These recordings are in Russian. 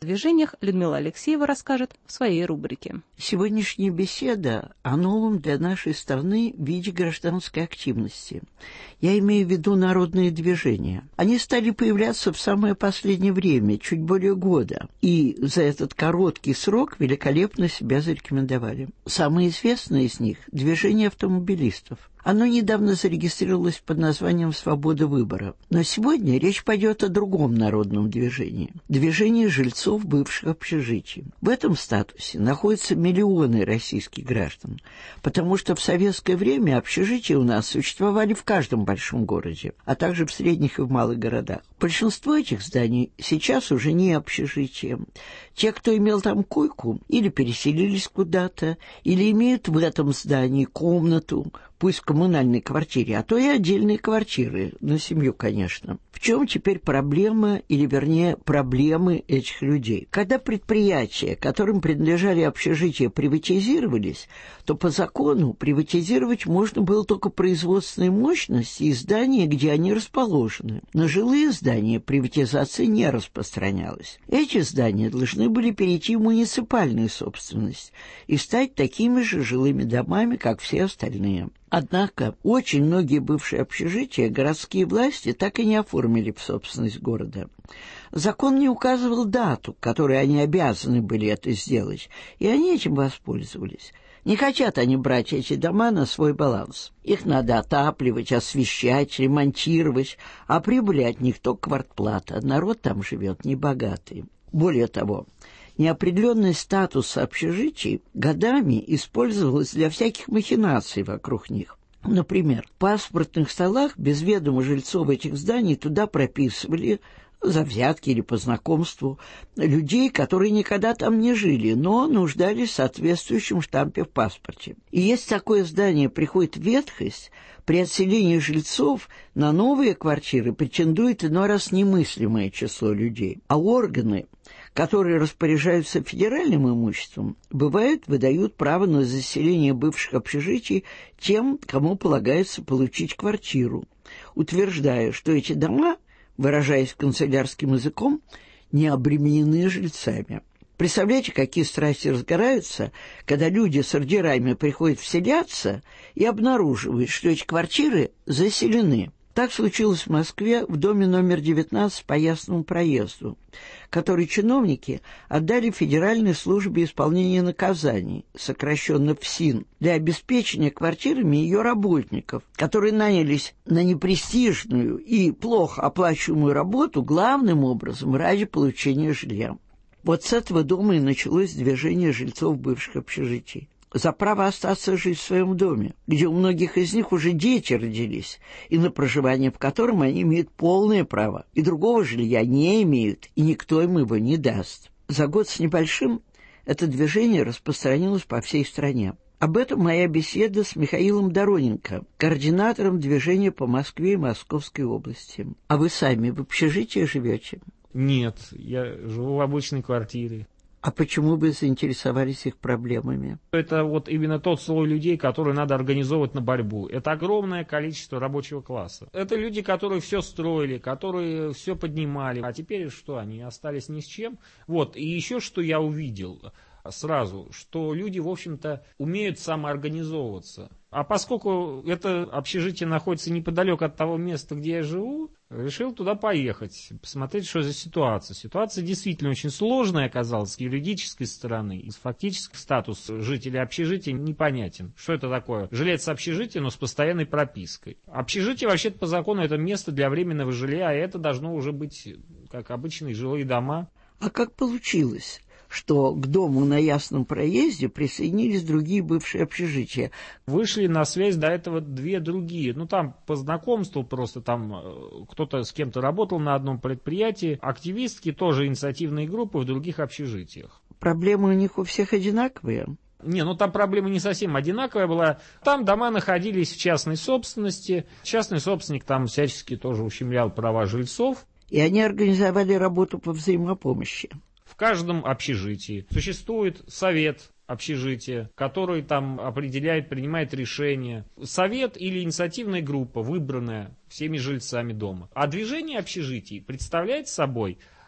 движениях Людмила Алексеева расскажет в своей рубрике. Сегодняшняя беседа о новом для нашей страны виде гражданской активности. Я имею в виду народные движения. Они стали появляться в самое последнее время, чуть более года, и за этот короткий срок великолепно себя зарекомендовали. Самое известное из них – движение автомобилистов. Оно недавно зарегистрировалось под названием «Свобода выбора». Но сегодня речь пойдет о другом народном движении – движении жильцов бывших общежитий. В этом статусе находятся миллионы российских граждан, потому что в советское время общежития у нас существовали в каждом большом городе, а также в средних и в малых городах. Большинство этих зданий сейчас уже не общежития. Те, кто имел там койку, или переселились куда-то, или имеют в этом здании комнату, пусть в коммунальной квартире, а то и отдельные квартиры, на семью, конечно. В чем теперь проблема, или вернее проблемы этих людей? Когда предприятия, которым принадлежали общежития, приватизировались, то по закону приватизировать можно было только производственные мощности и здания, где они расположены. На жилые здания приватизация не распространялась. Эти здания должны были перейти в муниципальную собственность и стать такими же жилыми домами, как все остальные. Однако очень многие бывшие общежития городские власти так и не оформили в собственность города. Закон не указывал дату, к которой они обязаны были это сделать, и они этим воспользовались. Не хотят они брать эти дома на свой баланс. Их надо отапливать, освещать, ремонтировать, а прибыли от них только квартплата. Народ там живет небогатый. Более того, неопределенный статус общежитий годами использовался для всяких махинаций вокруг них. Например, в паспортных столах без ведома жильцов этих зданий туда прописывали за взятки или по знакомству людей, которые никогда там не жили, но нуждались в соответствующем штампе в паспорте. И если такое здание приходит в ветхость, при отселении жильцов на новые квартиры претендует иной раз немыслимое число людей, а органы, которые распоряжаются федеральным имуществом, бывает, выдают право на заселение бывших общежитий тем, кому полагается получить квартиру, утверждая, что эти дома, выражаясь канцелярским языком, не обременены жильцами. Представляете, какие страсти разгораются, когда люди с ордерами приходят вселяться и обнаруживают, что эти квартиры заселены. Так случилось в Москве в доме номер 19 по Ясному проезду, который чиновники отдали Федеральной службе исполнения наказаний, сокращенно ФСИН, для обеспечения квартирами ее работников, которые нанялись на непрестижную и плохо оплачиваемую работу главным образом ради получения жилья. Вот с этого дома и началось движение жильцов бывших общежитий за право остаться жить в своем доме, где у многих из них уже дети родились, и на проживание в котором они имеют полное право, и другого жилья не имеют, и никто им его не даст. За год с небольшим это движение распространилось по всей стране. Об этом моя беседа с Михаилом Дороненко, координатором движения по Москве и Московской области. А вы сами в общежитии живете? Нет, я живу в обычной квартире. А почему вы заинтересовались их проблемами? Это вот именно тот слой людей, который надо организовывать на борьбу. Это огромное количество рабочего класса. Это люди, которые все строили, которые все поднимали. А теперь что, они остались ни с чем? Вот, и еще что я увидел сразу, что люди, в общем-то, умеют самоорганизовываться. А поскольку это общежитие находится неподалеку от того места, где я живу, решил туда поехать, посмотреть, что за ситуация. Ситуация действительно очень сложная оказалась с юридической стороны. И фактически статус жителя общежития непонятен. Что это такое? Жилец общежития, но с постоянной пропиской. Общежитие вообще-то по закону это место для временного жилья, а это должно уже быть как обычные жилые дома. А как получилось, что к дому на Ясном проезде присоединились другие бывшие общежития? Вышли на связь до этого две другие. Ну, там по знакомству просто, там кто-то с кем-то работал на одном предприятии. Активистки, тоже инициативные группы в других общежитиях. Проблемы у них у всех одинаковые? Не, ну там проблема не совсем одинаковая была. Там дома находились в частной собственности. Частный собственник там всячески тоже ущемлял права жильцов. И они организовали работу по взаимопомощи. В каждом общежитии существует совет общежития, который там определяет, принимает решения. Совет или инициативная группа, выбранная всеми жильцами дома. А движение общежитий представляет собой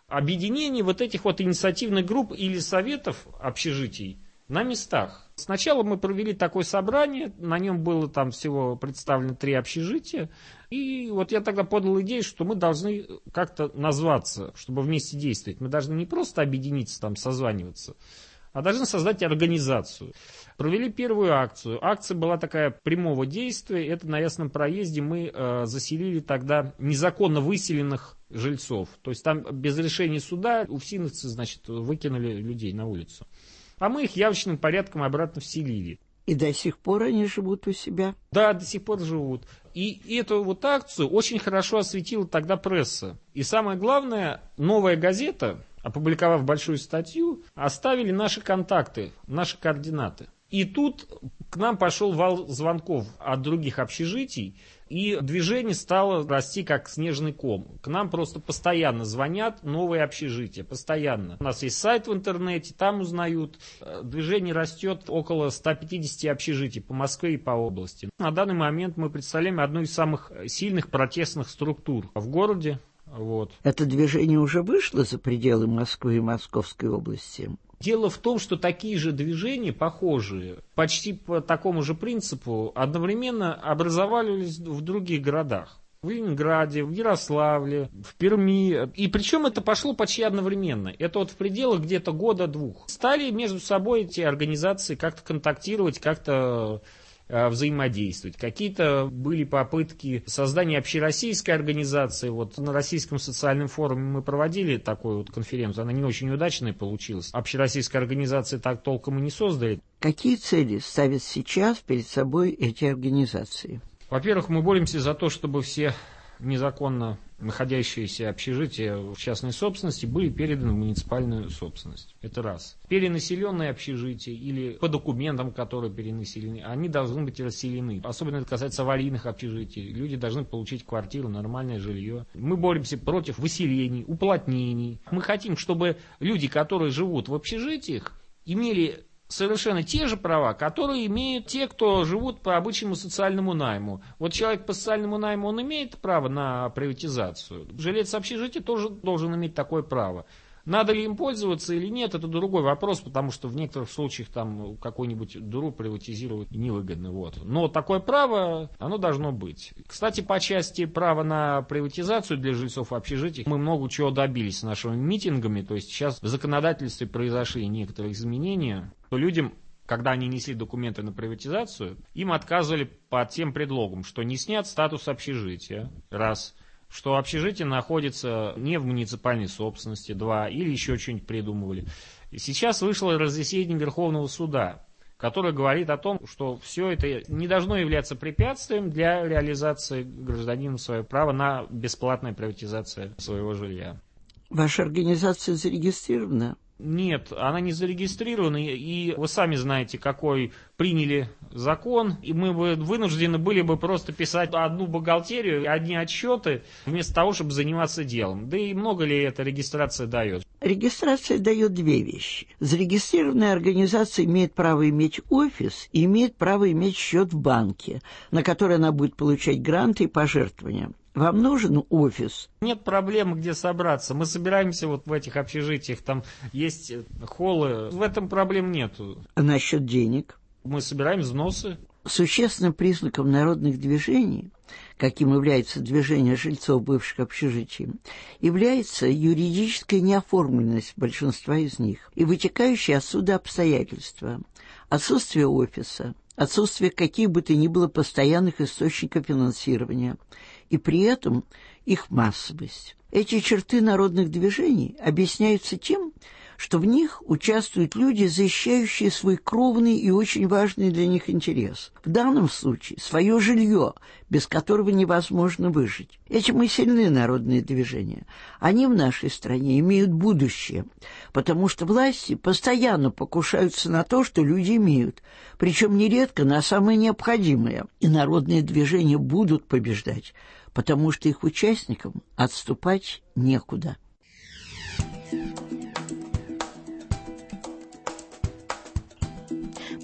объединение вот этих вот инициативных групп или советов общежитий на местах. Сначала мы провели такое собрание, на нем было там всего представлено 3 общежития, и вот я тогда подал идею, что мы должны как-то назваться, чтобы вместе действовать. Мы должны не просто объединиться, там, созваниваться, а должны создать организацию. Провели первую акцию. Акция была такая прямого действия. Это на Ясном проезде мы заселили тогда незаконно выселенных жильцов. То есть там без решения суда уфсиновцы, значит, выкинули людей на улицу. А мы их явочным порядком обратно вселили. И до сих пор они живут у себя? Да, до сих пор живут. И эту вот акцию очень хорошо осветила тогда пресса. И самое главное, «Новая газета», опубликовав большую статью, оставили наши контакты, наши координаты. И тут к нам пошел вал звонков от других общежитий, и движение стало расти как снежный ком. К нам просто постоянно звонят новые общежития, постоянно. У нас есть сайт в интернете, там узнают. Движение растет, около 150 общежитий по Москве и по области. На данный момент мы представляем одну из самых сильных протестных структур в городе. Вот. Это движение уже вышло за пределы Москвы и Московской области? Дело в том, что такие же движения, похожие, почти по такому же принципу, одновременно образовались в других городах. В Ленинграде, в Ярославле, в Перми. И причем это пошло почти одновременно. Это вот в пределах где-то года-двух. Стали между собой эти организации как-то контактировать, как-то взаимодействовать. Какие-то были попытки создания общероссийской организации. Вот на Российском социальном форуме мы проводили такую вот конференцию. Она не очень удачная получилась. Общероссийской организации так толком и не создали. Какие цели ставят сейчас перед собой эти организации? Во-первых, мы боремся за то, чтобы все незаконно находящиеся общежития в частной собственности были переданы в муниципальную собственность. Это раз. Перенаселенные общежития или по документам, которые перенаселены, они должны быть расселены. Особенно это касается аварийных общежитий. Люди должны получить квартиру, нормальное жилье. Мы боремся против выселений, уплотнений. Мы хотим, чтобы люди, которые живут в общежитиях, имели совершенно те же права, которые имеют те, кто живут по обычному социальному найму. Вот человек по социальному найму, он имеет право на приватизацию. Жилец общежития тоже должен иметь такое право. Надо ли им пользоваться или нет, это другой вопрос, потому что в некоторых случаях там какую-нибудь дыру приватизировать невыгодно. Вот. Но такое право, оно должно быть. Кстати, по части права на приватизацию для жильцов общежитий мы много чего добились нашими митингами. То есть сейчас в законодательстве произошли некоторые изменения. То людям, когда они несли документы на приватизацию, им отказывали под тем предлогом, что не снят статус общежития, раз, что общежитие находится не в муниципальной собственности, два, или еще что-нибудь придумывали. И сейчас вышло разъяснение Верховного суда, которое говорит о том, что все это не должно являться препятствием для реализации гражданина своего права на бесплатную приватизацию своего жилья. Ваша организация зарегистрирована? Нет, она не зарегистрирована, и вы сами знаете, какой приняли закон, и мы бы вынуждены были бы просто писать одну бухгалтерию, одни отчеты, вместо того, чтобы заниматься делом. Да и много ли эта регистрация дает? Регистрация дает 2 вещи. Зарегистрированная организация имеет право иметь офис и имеет право иметь счет в банке, на который она будет получать гранты и пожертвования. Вам нужен офис? Нет проблем, где собраться. Мы собираемся вот в этих общежитиях, там есть холлы. В этом проблем нету. А насчет денег? Мы собираем взносы. Существенным признаком народных движений, каким является движение жильцов бывших общежитий, является юридическая неоформленность большинства из них и вытекающие отсюда обстоятельства: отсутствие офиса, отсутствие каких бы то ни было постоянных источников финансирования, и при этом их массовость. Эти черты народных движений объясняются тем, что в них участвуют люди, защищающие свой кровный и очень важный для них интерес. В данном случае свое жилье, без которого невозможно выжить. Этим и сильны народные движения. Они в нашей стране имеют будущее, потому что власти постоянно покушаются на то, что люди имеют, причем нередко на самое необходимое. И народные движения будут побеждать, потому что их участникам отступать некуда.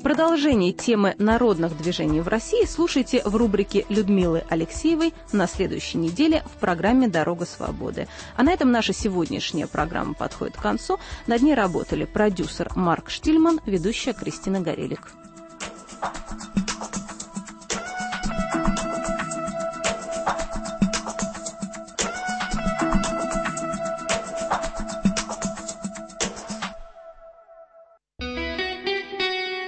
Продолжение темы народных движений в России слушайте в рубрике Людмилы Алексеевой на следующей неделе в программе «Дорога свободы». А на этом наша сегодняшняя программа подходит к концу. Над ней работали продюсер Марк Штильман, ведущая Кристина Горелик.